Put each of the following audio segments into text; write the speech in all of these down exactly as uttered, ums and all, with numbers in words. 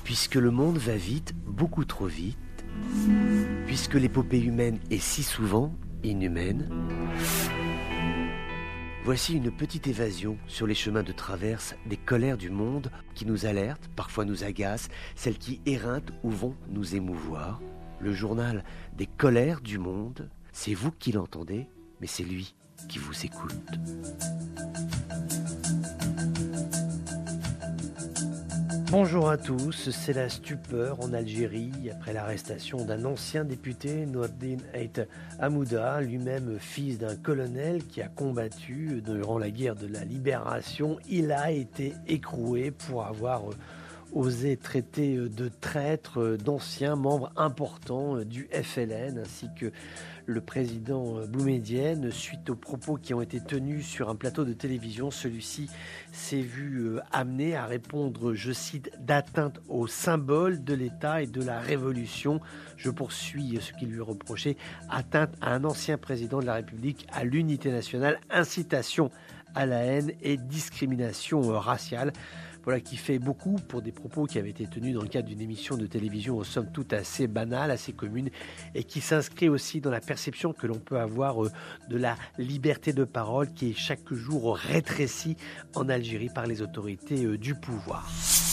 Puisque le monde va vite, beaucoup trop vite, puisque l'épopée humaine est si souvent inhumaine, voici une petite évasion sur les chemins de traverse des colères du monde qui nous alertent, parfois nous agacent, celles qui éreintent ou vont nous émouvoir. Le journal des colères du monde, c'est vous qui l'entendez, mais c'est lui qui vous écoute. Bonjour à tous, c'est la stupeur en Algérie après l'arrestation d'un ancien député, Nourdine Ait Hamouda, lui-même fils d'un colonel qui a combattu durant la guerre de la libération. Il a été écroué pour avoir osé traiter de traître d'anciens membres importants du F L N ainsi que le président Boumedienne. Suite aux propos qui ont été tenus sur un plateau de télévision, celui-ci s'est vu amené à répondre, je cite, d'atteinte aux symboles de l'État et de la Révolution. Je poursuis ce qui lui est reproché, atteinte à un ancien président de la République, à l'unité nationale, incitation à la haine et discrimination raciale. Voilà qui fait beaucoup pour des propos qui avaient été tenus dans le cadre d'une émission de télévision aux sommes toutes assez banales, assez communes, et qui s'inscrit aussi dans la perception que l'on peut avoir de la liberté de parole qui est chaque jour rétrécie en Algérie par les autorités du pouvoir.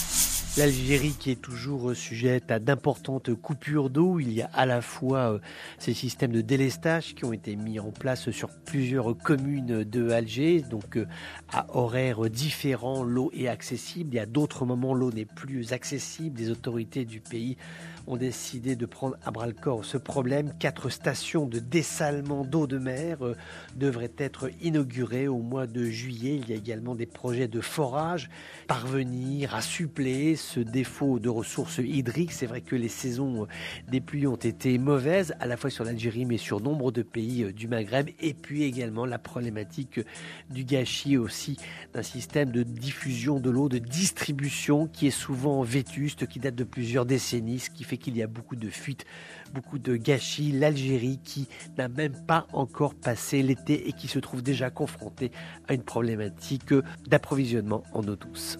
L'Algérie qui est toujours sujette à d'importantes coupures d'eau. Il y a à la fois euh, ces systèmes de délestage qui ont été mis en place sur plusieurs communes de Alger. Donc euh, à horaires différents, l'eau est accessible. Il y a d'autres moments, l'eau n'est plus accessible. Les autorités du pays ont décidé de prendre à bras-le-corps ce problème. Quatre stations de dessalement d'eau de mer euh, devraient être inaugurées au mois de juillet. Il y a également des projets de forage. Parvenir à suppléer ce défaut de ressources hydriques. C'est vrai que les saisons des pluies ont été mauvaises, à la fois sur l'Algérie, mais sur nombre de pays du Maghreb. Et puis également la problématique du gâchis aussi d'un système de diffusion de l'eau, de distribution qui est souvent vétuste, qui date de plusieurs décennies, ce qui fait qu'il y a beaucoup de fuites, beaucoup de gâchis. L'Algérie qui n'a même pas encore passé l'été et qui se trouve déjà confrontée à une problématique d'approvisionnement en eau douce.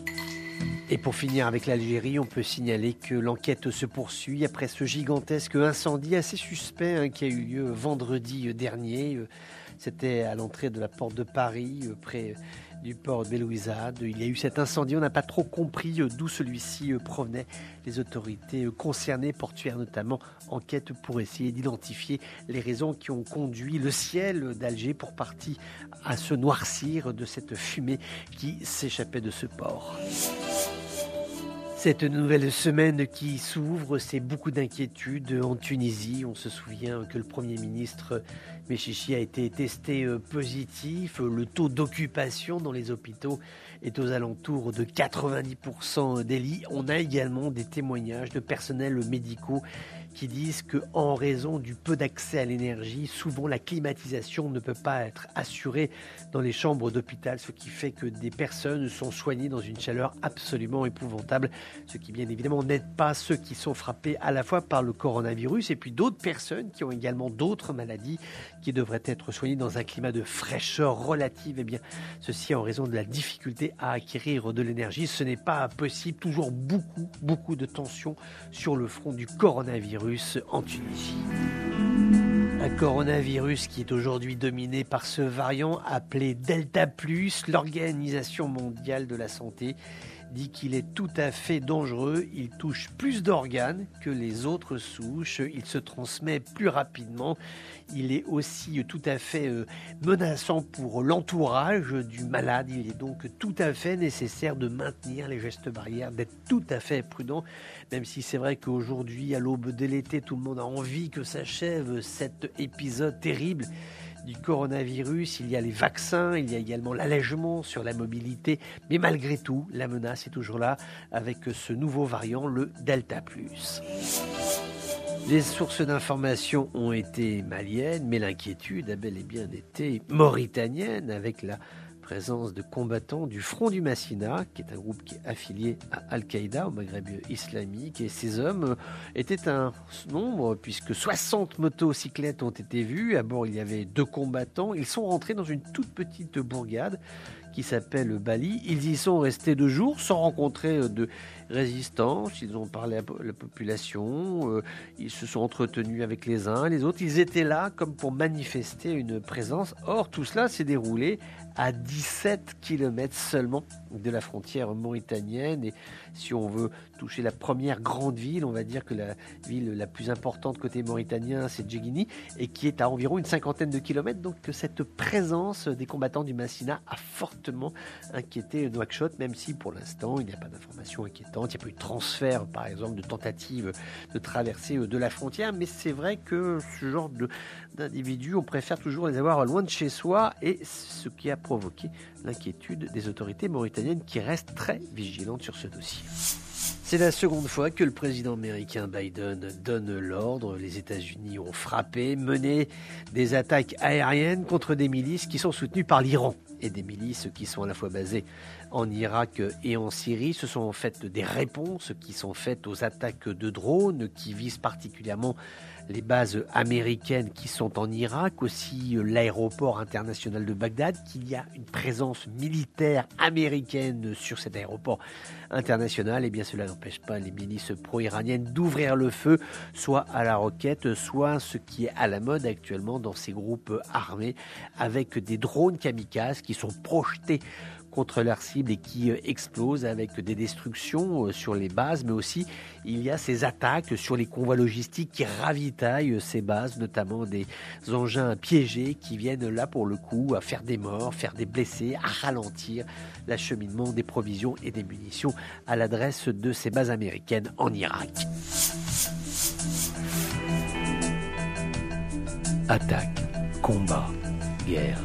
Et pour finir avec l'Algérie, on peut signaler que l'enquête se poursuit après ce gigantesque incendie assez suspect hein, qui a eu lieu vendredi dernier. C'était à l'entrée de la porte de Paris, près du port de Belouizzade. Il y a eu cet incendie, on n'a pas trop compris d'où celui-ci provenait. Les autorités concernées, portuaires notamment, enquêtent pour essayer d'identifier les raisons qui ont conduit le ciel d'Alger pour partie à se noircir de cette fumée qui s'échappait de ce port. Cette nouvelle semaine qui s'ouvre, c'est beaucoup d'inquiétudes en Tunisie. On se souvient que le Premier ministre Mechichi a été testé positif. Le taux d'occupation dans les hôpitaux est aux alentours de quatre-vingt-dix pour cent des lits. On a également des témoignages de personnels médicaux qui disent qu'en raison du peu d'accès à l'énergie, souvent la climatisation ne peut pas être assurée dans les chambres d'hôpital, ce qui fait que des personnes sont soignées dans une chaleur absolument épouvantable, ce qui bien évidemment n'aide pas ceux qui sont frappés à la fois par le coronavirus et puis d'autres personnes qui ont également d'autres maladies qui devraient être soignées dans un climat de fraîcheur relative. Et bien, ceci en raison de la difficulté à acquérir de l'énergie. Ce n'est pas possible, toujours beaucoup, beaucoup de tensions sur le front du coronavirus en Tunisie. Un coronavirus qui est aujourd'hui dominé par ce variant appelé Delta plus. L'Organisation mondiale de la santé dit qu'il est tout à fait dangereux. Il touche plus d'organes que les autres souches. Il se transmet plus rapidement. Il est aussi tout à fait menaçant pour l'entourage du malade. Il est donc tout à fait nécessaire de maintenir les gestes barrières, d'être tout à fait prudent, même si c'est vrai qu'aujourd'hui, à l'aube de l'été, tout le monde a envie que s'achève cet épisode terrible du coronavirus. Il y a les vaccins, il y a également l'allègement sur la mobilité, mais malgré tout, la menace est toujours là avec ce nouveau variant, le Delta plus. Les sources d'information ont été maliennes, mais l'inquiétude a bel et bien été mauritanienne avec la présence de combattants du Front du Massina, qui est un groupe qui est affilié à Al-Qaïda au Maghreb islamique. Et ces hommes étaient un nombre, puisque soixante motocyclettes ont été vues. À bord, il y avait deux combattants. Ils sont rentrés dans une toute petite bourgade qui s'appelle Bali. Ils y sont restés deux jours sans rencontrer de résistance. Ils ont parlé à la population, euh, ils se sont entretenus avec les uns et les autres. Ils étaient là comme pour manifester une présence. Or, tout cela s'est déroulé à dix-sept kilomètres seulement de la frontière mauritanienne. Et si on veut toucher la première grande ville, on va dire que la ville la plus importante côté mauritanien, c'est Djeguini, et qui est à environ une cinquantaine de kilomètres. Donc cette présence des combattants du Massina a fortement inquiété Nouakchott, même si pour l'instant il n'y a pas d'informations inquiétantes. Il n'y a pas eu de transfert, par exemple, de tentative de traverser de la frontière. Mais c'est vrai que ce genre de, d'individus, on préfère toujours les avoir loin de chez soi, et ce qui a provoqué l'inquiétude des autorités mauritaniennes qui restent très vigilantes sur ce dossier. C'est la seconde fois que le président américain Biden donne l'ordre. Les États-Unis ont frappé, mené des attaques aériennes contre des milices qui sont soutenues par l'Iran et des milices qui sont à la fois basées en Irak et en Syrie. Ce sont en fait des réponses qui sont faites aux attaques de drones qui visent particulièrement les bases américaines qui sont en Irak, aussi l'aéroport international de Bagdad, qu'il y a une présence militaire américaine sur cet aéroport international. Et bien cela n'empêche pas les milices pro-iraniennes d'ouvrir le feu, soit à la roquette, soit ce qui est à la mode actuellement dans ces groupes armés, avec des drones kamikazes qui sont projetés contre leur cible et qui explosent avec des destructions sur les bases, mais aussi il y a ces attaques sur les convois logistiques qui ravitaillent ces bases, notamment des engins piégés qui viennent là pour le coup à faire des morts, faire des blessés, à ralentir l'acheminement des provisions et des munitions à l'adresse de ces bases américaines en Irak. Attaque, combat, guerre.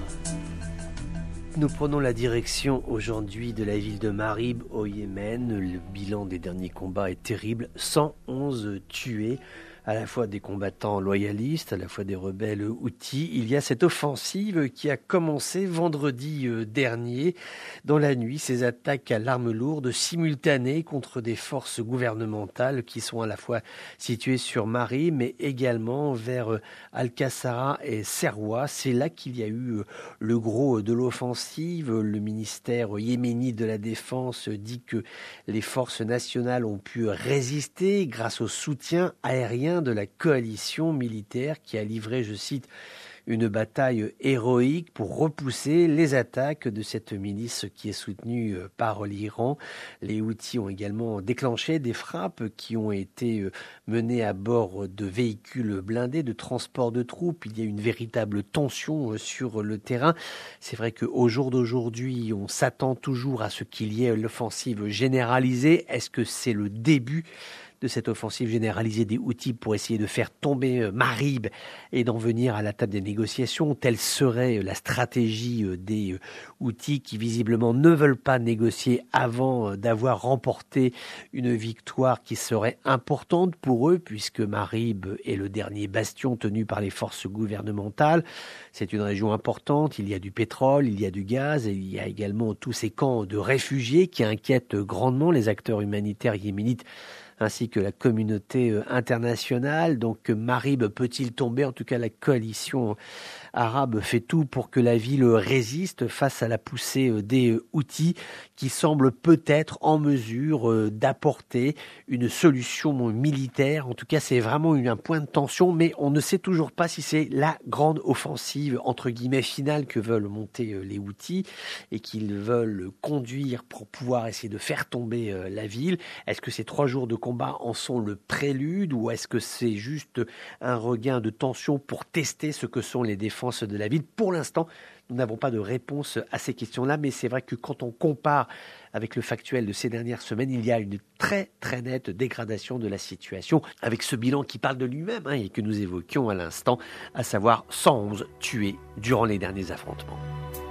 Nous prenons la direction aujourd'hui de la ville de Marib au Yémen. Le bilan des derniers combats est terrible. cent onze tués, à la fois des combattants loyalistes, à la fois des rebelles houthis. Il y a cette offensive qui a commencé vendredi dernier. Dans la nuit, ces attaques à l'arme lourde simultanées contre des forces gouvernementales qui sont à la fois situées sur Marib, mais également vers Al-Qassara et Serwa. C'est là qu'il y a eu le gros de l'offensive. Le ministère yéménite de la Défense dit que les forces nationales ont pu résister grâce au soutien aérien de la coalition militaire qui a livré, je cite, une bataille héroïque pour repousser les attaques de cette milice qui est soutenue par l'Iran. Les Houthis ont également déclenché des frappes qui ont été menées à bord de véhicules blindés de transport de troupes. Il y a une véritable tension sur le terrain. C'est vrai qu'au jour d'aujourd'hui, on s'attend toujours à ce qu'il y ait l'offensive généralisée. Est-ce que c'est le début de cette offensive généralisée des Houthis pour essayer de faire tomber Marib et d'en venir à la table des négociations? Telle serait la stratégie des Houthis qui visiblement ne veulent pas négocier avant d'avoir remporté une victoire qui serait importante pour eux, puisque Marib est le dernier bastion tenu par les forces gouvernementales. C'est une région importante, il y a du pétrole, il y a du gaz, et il y a également tous ces camps de réfugiés qui inquiètent grandement les acteurs humanitaires yéménites ainsi que la communauté internationale. Donc Marib peut-il tomber? En tout cas, la coalition arabe fait tout pour que la ville résiste face à la poussée des Houthis qui semblent peut-être en mesure d'apporter une solution militaire. En tout cas, c'est vraiment un point de tension, mais on ne sait toujours pas si c'est la grande offensive, entre guillemets, finale que veulent monter les Houthis et qu'ils veulent conduire pour pouvoir essayer de faire tomber la ville. Est-ce que ces trois jours de combat en sont le prélude ou est-ce que c'est juste un regain de tension pour tester ce que sont les défenses de la ville? Pour l'instant, nous n'avons pas de réponse à ces questions-là, mais c'est vrai que quand on compare avec le factuel de ces dernières semaines, il y a une très très nette dégradation de la situation avec ce bilan qui parle de lui-même hein, et que nous évoquions à l'instant, à savoir cent onze tués durant les derniers affrontements.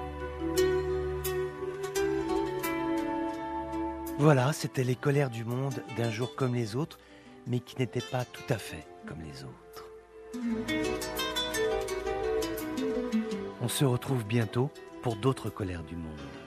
Voilà, c'était les colères du monde d'un jour comme les autres, mais qui n'étaient pas tout à fait comme les autres. On se retrouve bientôt pour d'autres colères du monde.